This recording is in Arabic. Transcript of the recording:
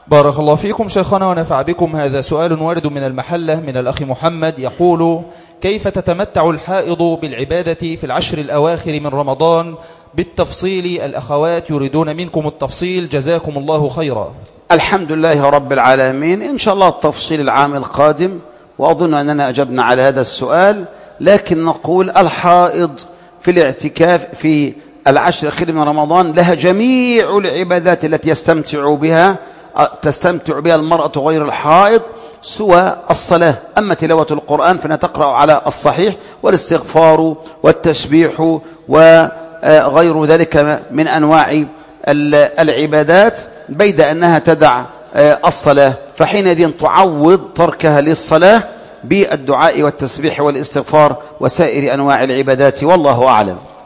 بارك الله فيكم شيخنا ونفع بكم. هذا سؤال وارد من المحلة من الأخ محمد يقول: كيف تتمتع الحائض بالعبادة في العشر الأواخر من رمضان بالتفصيل؟ الأخوات يريدون منكم التفصيل، جزاكم الله خيرا. الحمد لله رب العالمين. إن شاء الله التفصيل العام القادم، وأظن أننا أجبنا على هذا السؤال. لكن نقول الحائض في الاعتكاف في العشر الأخير من رمضان لها جميع العبادات التي تستمتع بها المرأة غير الحائض سوى الصلاة. أما تلاوة القرآن فنتقرأ على الصحيح، والاستغفار والتسبيح وغير ذلك من أنواع العبادات، بيد أنها تدع الصلاة، فحينئذ تعوض تركها للصلاة بالدعاء والتسبيح والاستغفار وسائر أنواع العبادات، والله أعلم.